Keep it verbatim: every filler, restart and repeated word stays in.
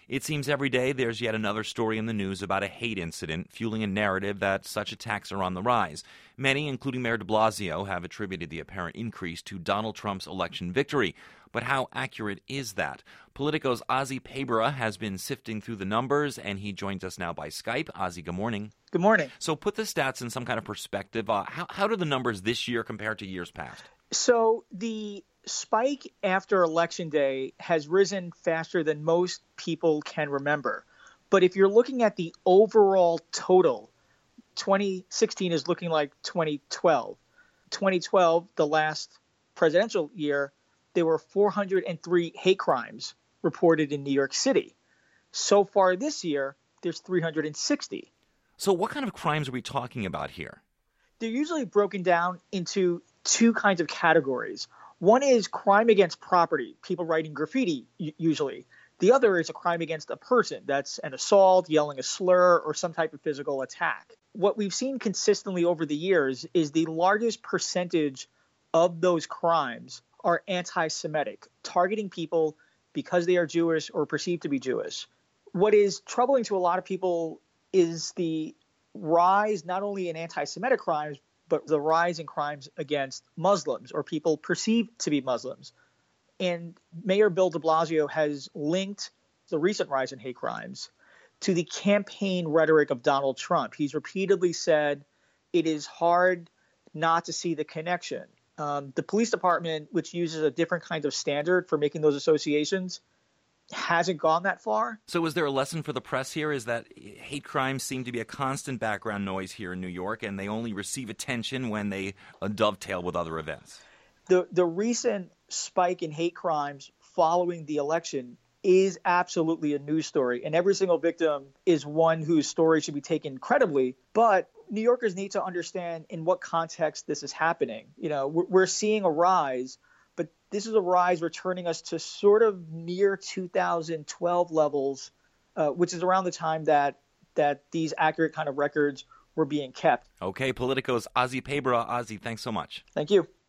It seems every day there's yet another story in the news about a hate incident, fueling a narrative that such attacks are on the rise. Many, including Mayor de Blasio, have attributed the apparent increase to Donald Trump's election victory. But how accurate is that? Politico's Ozzy Pabra has been sifting through the numbers, and he joins us now by Skype. Ozzy, good morning. Good morning. So put the stats in some kind of perspective. Uh, how, how do the numbers this year compare to years past? So the spike after Election Day has risen faster than most people can remember. But if you're looking at the overall total, twenty sixteen is looking like twenty twelve. twenty twelve, the last presidential year, there were four hundred three hate crimes reported in New York City. So far this year, there's three hundred sixty. So what kind of crimes are we talking about here? They're usually broken down into two kinds of categories. One is crime against property, people writing graffiti usually. The other is a crime against a person. That's an assault, yelling a slur, or some type of physical attack. What we've seen consistently over the years is the largest percentage of those crimes are anti-Semitic, targeting people because they are Jewish or perceived to be Jewish. What is troubling to a lot of people is the rise not only in anti-Semitic crimes, but the rise in crimes against Muslims or people perceived to be Muslims. And Mayor Bill de Blasio has linked the recent rise in hate crimes to the campaign rhetoric of Donald Trump. He's repeatedly said it is hard not to see the connection. Um, the police department, which uses a different kind of standard for making those associations, hasn't gone that far. So is there a lesson for the press here? Is that hate crimes seem to be a constant background noise here in New York, and they only receive attention when they uh, dovetail with other events? The the recent spike in hate crimes following the election is absolutely a news story, and every single victim is one whose story should be taken credibly. But New Yorkers need to understand in what context this is happening. You know, we're, we're seeing a rise, but this is a rise returning us to sort of near two thousand twelve levels, uh, which is around the time that that these accurate kind of records were being kept. Okay, Politico's Ozzy Pabra. Ozzy, thanks so much. Thank you.